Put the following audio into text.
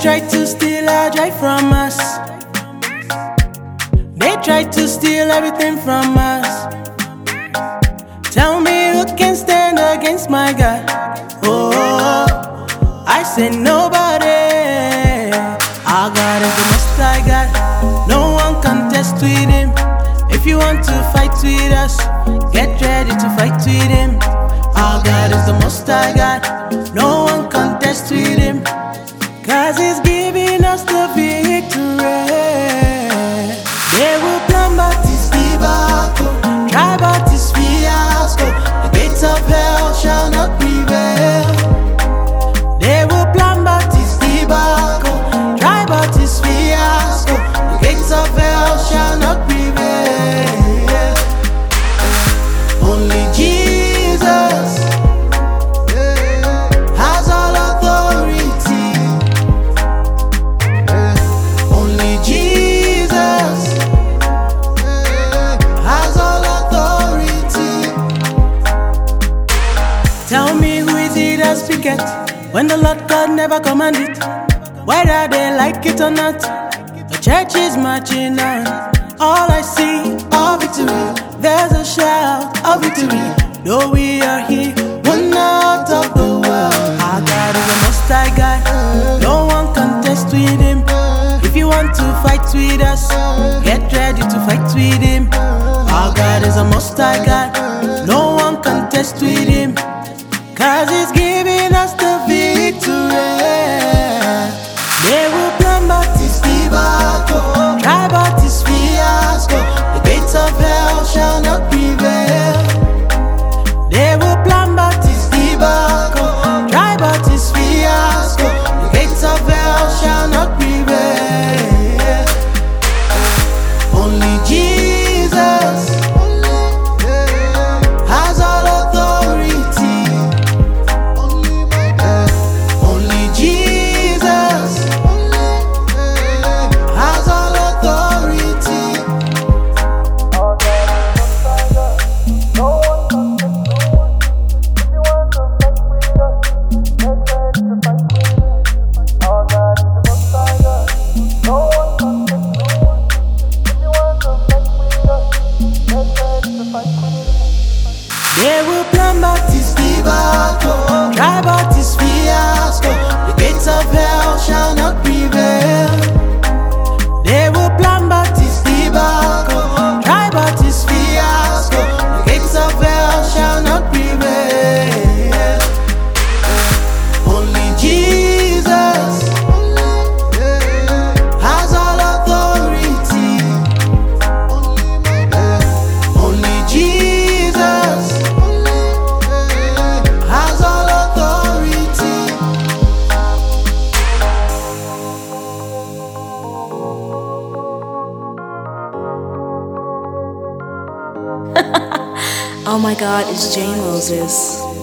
try to steal our joy from us. They try to steal everything from us. Tell me who can stand against my God? Oh, I say nobody. Our God is the most high God. No one can test with him. If you want to fight with us, get ready to fight with him. Our God is the most high God. No one can test with him, 'cause he's giving us the victory. They will plan but his debacle, try but his fiasco. The gates of hell shall not prevail. They will plan but his debacle, try but his fiasco. The gates of hell shall not prevail. Only Jesus has all authority. Only Jesus has all authority. Tell me who is it that speaketh when the Lord God never commanded? Whether they like it or not, the church is marching on. All I see, all victory. There's a shout of victory. Though we are here, one out of the world. Our God is the most high God. No one can test with him. If you want to fight with us, get ready to fight with him. Our God is the most high God. No one can test with him, 'cause he's giving us the victory. They will plan but his debacle, try but his fiasco. The gates of hell shall not prevail. They will plan but his debacle, try but his fiasco. The gates of hell shall not prevail. Only Jesus has all authority. Only Jesus has all authority. They will plan but his debacle, try but his fiasco. The gates of hell shall not prevail. They will plan but his debacle, try but his fiasco. The gates of hell shall not prevail. Only Jesus has all authority. Only Jesus has all authority. Oh my God, it's Jane Moses.